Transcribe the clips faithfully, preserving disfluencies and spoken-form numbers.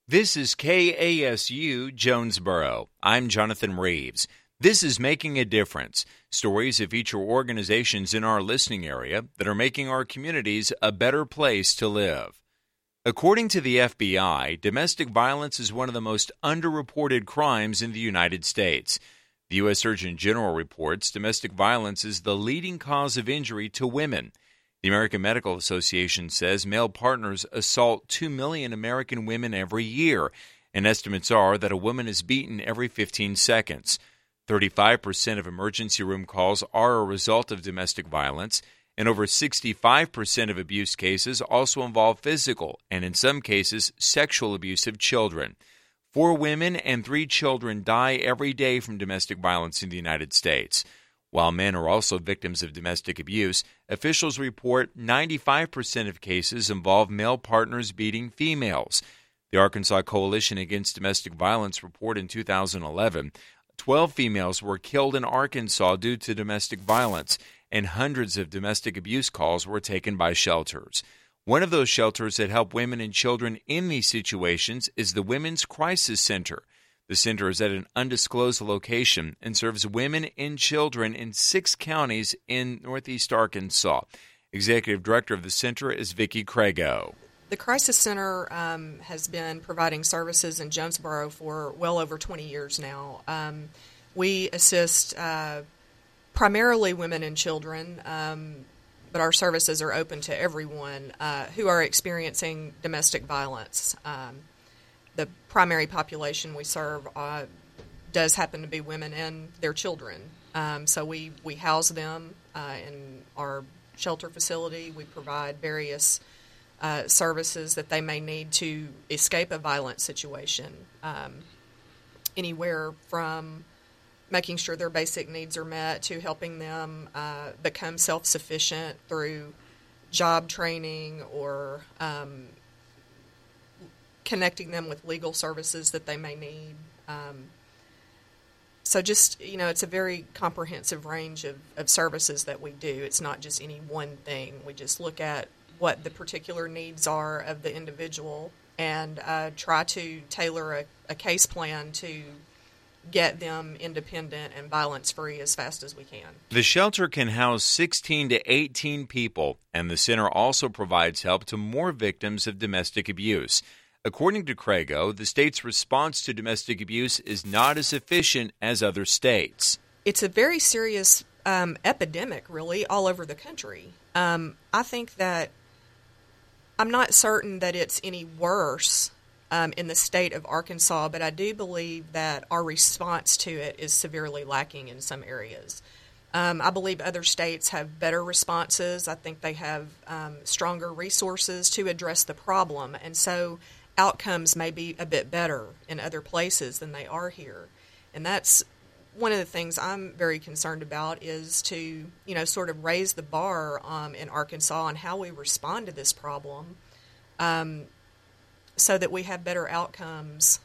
This is K A S U Jonesboro. I'm Jonathan Reeves. This is Making a Difference, stories that feature organizations in our listening area that are making our communities a better place to live. According to the F B I, domestic violence is one of the most underreported crimes in the United States. The U S Surgeon General reports domestic violence is the leading cause of injury to women. The American Medical Association says male partners assault two million American women every year, and estimates are that a woman is beaten every fifteen seconds. thirty-five percent of emergency room calls are a result of domestic violence, and over sixty-five percent of abuse cases also involve physical and, in some cases, sexual abuse of children. Four women and three children die every day from domestic violence in the United States. While men are also victims of domestic abuse, officials report ninety-five percent of cases involve male partners beating females. The Arkansas Coalition Against Domestic Violence report in two thousand eleven, twelve females were killed in Arkansas due to domestic violence, and hundreds of domestic abuse calls were taken by shelters. One of those shelters that help women and children in these situations is the Women's Crisis Center. The center is at an undisclosed location and serves women and children in six counties in northeast Arkansas. Executive Director of the center is Vicki Crago. The Crisis Center um, has been providing services in Jonesboro for well over twenty years now. Um, we assist uh, primarily women and children, um, but our services are open to everyone uh, who are experiencing domestic violence. Um, The primary population we serve uh, does happen to be women and their children. Um, so we, we house them uh, in our shelter facility. We provide various uh, services that they may need to escape a violent situation, um, anywhere from making sure their basic needs are met to helping them uh, become self-sufficient through job training or um connecting them with legal services that they may need. Um, so just, you know, it's a very comprehensive range of, of services that we do. It's not just any one thing. We just look at what the particular needs are of the individual and uh, try to tailor a, a case plan to get them independent and violence-free as fast as we can. The shelter can house sixteen to eighteen people, and the center also provides help to more victims of domestic abuse. According to Crago, the state's response to domestic abuse is not as efficient as other states. It's a very serious um, epidemic, really, all over the country. Um, I think that I'm not certain that it's any worse um, in the state of Arkansas, but I do believe that our response to it is severely lacking in some areas. Um, I believe other states have better responses. I think they have um, stronger resources to address the problem, and so outcomes may be a bit better in other places than they are here. And that's one of the things I'm very concerned about, is to, you know, sort of raise the bar um, in Arkansas on how we respond to this problem um, so that we have better outcomes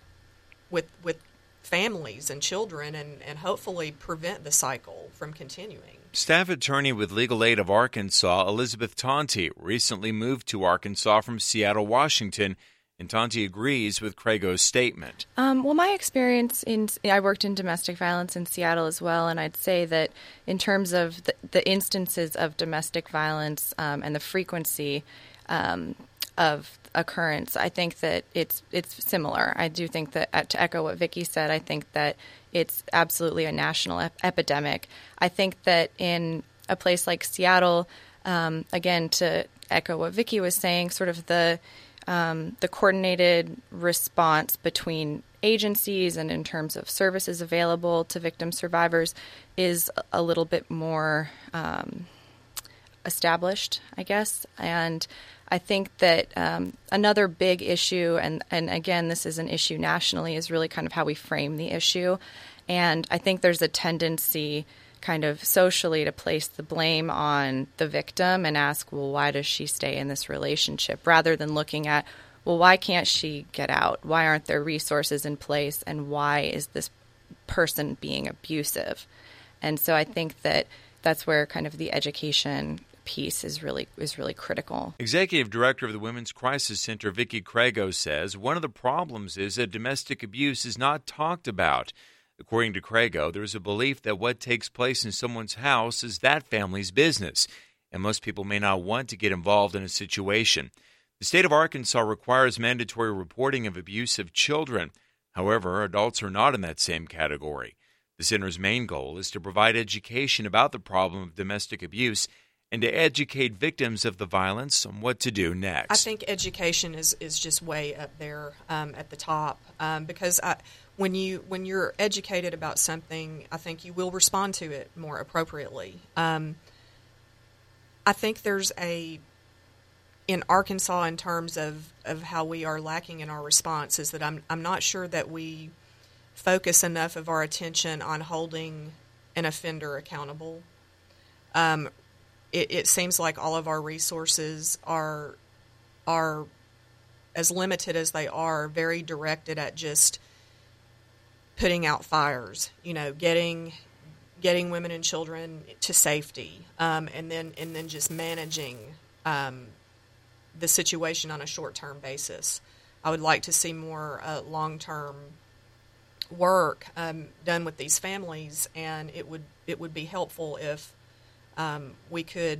with with families and children and, and hopefully prevent the cycle from continuing. Staff attorney with Legal Aid of Arkansas, Elizabeth Tonti, recently moved to Arkansas from Seattle, Washington, and Tonti agrees with Crago's statement. Um, well, my experience in I worked in domestic violence in Seattle as well, and I'd say that in terms of the, the instances of domestic violence um, and the frequency um, of occurrence, I think that it's it's similar. I do think that, uh, to echo what Vicki said, I think that it's absolutely a national ep- epidemic. I think that in a place like Seattle, um, again, to echo what Vicki was saying, sort of the Um, the coordinated response between agencies and in terms of services available to victim survivors is a little bit more um, established, I guess. And I think that um, another big issue, and, and again, this is an issue nationally, is really kind of how we frame the issue. And I think there's a tendency kind of socially to place the blame on the victim and ask, well, why does she stay in this relationship? Rather than looking at, well, why can't she get out? Why aren't there resources in place? And why is this person being abusive? And so I think that that's where kind of the education piece is really is really critical. Executive Director of the Women's Crisis Center, Vicki Crago, says one of the problems is that domestic abuse is not talked about. According to Crago, there is a belief that what takes place in someone's house is that family's business, and most people may not want to get involved in a situation. The state of Arkansas requires mandatory reporting of abuse of children. However, adults are not in that same category. The center's main goal is to provide education about the problem of domestic abuse and to educate victims of the violence on what to do next. I think education is, is just way up there um, at the top um, because I, when you when you're educated about something, I think you will respond to it more appropriately. Um, I think there's a in Arkansas, in terms of, of how we are lacking in our response, is that I'm I'm not sure that we focus enough of our attention on holding an offender accountable. Um, it, it seems like all of our resources are are as limited as they are, very directed at just putting out fires. You know, getting getting women and children to safety, um, and then and then just managing Um, the situation on a short-term basis. I would like to see more uh, long-term work um, done with these families, and it would it would be helpful if um, we could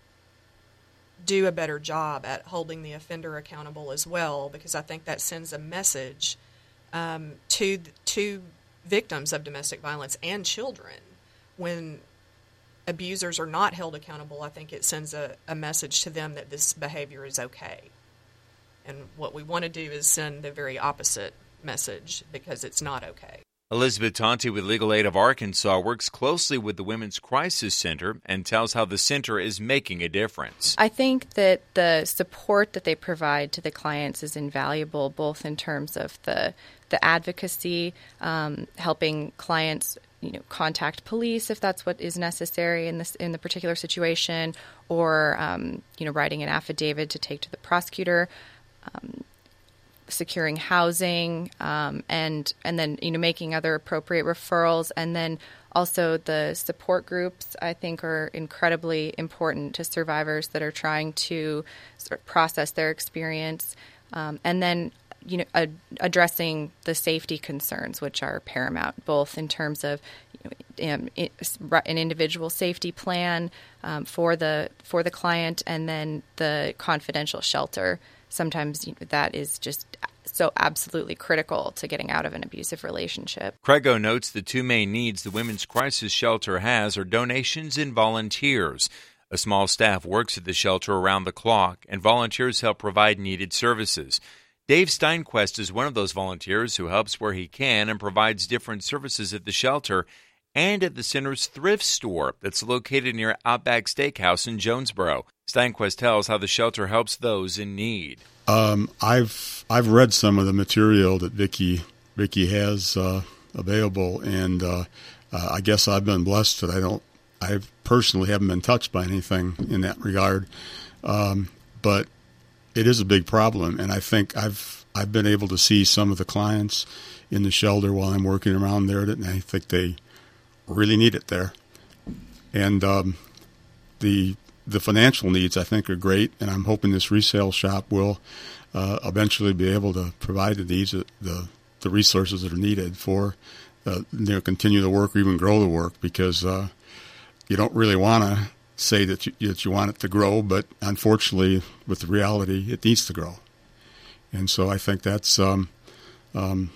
do a better job at holding the offender accountable as well, because I think that sends a message um, to to victims of domestic violence and children. When abusers are not held accountable, I think it sends a, a message to them that this behavior is okay. And what we want to do is send the very opposite message, because it's not okay. Elizabeth Tonti with Legal Aid of Arkansas works closely with the Women's Crisis Center and tells how the center is making a difference. I think that the support that they provide to the clients is invaluable, both in terms of the the advocacy, um, helping clients, you know, contact police if that's what is necessary in this in the particular situation, or um, you know, writing an affidavit to take to the prosecutor, um, securing housing, um, and and then you know making other appropriate referrals, and then also the support groups I think are incredibly important to survivors that are trying to sort of process their experience, um, and then you know, ad- addressing the safety concerns, which are paramount, both in terms of you know, um, it, an individual safety plan um, for the for the client, and then the confidential shelter. Sometimes you know, that is just so absolutely critical to getting out of an abusive relationship. Crago notes the two main needs the Women's Crisis Shelter has are donations and volunteers. A small staff works at the shelter around the clock, and volunteers help provide needed services. Dave Steinquest is one of those volunteers who helps where he can and provides different services at the shelter and at the center's thrift store that's located near Outback Steakhouse in Jonesboro. Steinquest tells how the shelter helps those in need. Um, I've I've read some of the material that Vicki Vicki has uh, available, and uh, uh, I guess I've been blessed that I don't I personally haven't been touched by anything in that regard, um, but it is a big problem, and I think I've I've been able to see some of the clients in the shelter while I'm working around there, and I think they really need it there. And um, the the financial needs I think are great, and I'm hoping this resale shop will uh, eventually be able to provide the needs, the the resources that are needed for uh, you know, continue the work or even grow the work, because uh, you don't really want to say that you, that you want it to grow, but unfortunately, with the reality, it needs to grow. And so I think that's, um, um,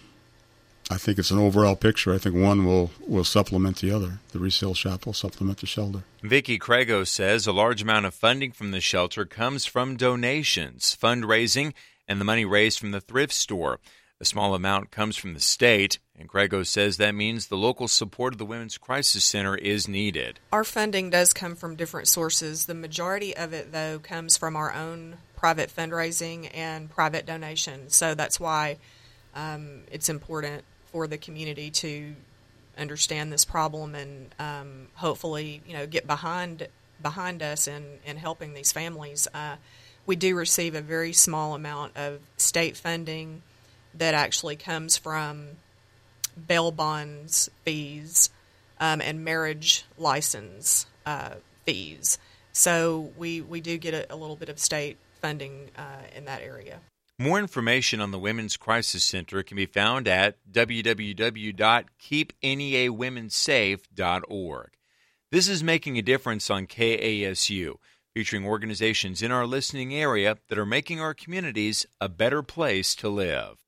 I think it's an overall picture. I think one will, will supplement the other. The resale shop will supplement the shelter. Vicki Crago says a large amount of funding from the shelter comes from donations, fundraising, and the money raised from the thrift store. A small amount comes from the state, and Crago says that means the local support of the Women's Crisis Center is needed. Our funding does come from different sources. The majority of it, though, comes from our own private fundraising and private donations. So that's why um, it's important for the community to understand this problem and um, hopefully, you know, get behind behind us in, in helping these families. Uh, we do receive a very small amount of state funding that actually comes from bail bonds fees um, and marriage license uh, fees. So we, we do get a, a little bit of state funding uh, in that area. More information on the Women's Crisis Center can be found at w w w dot keep n e a women safe dot org. This is Making a Difference on K A S U, featuring organizations in our listening area that are making our communities a better place to live.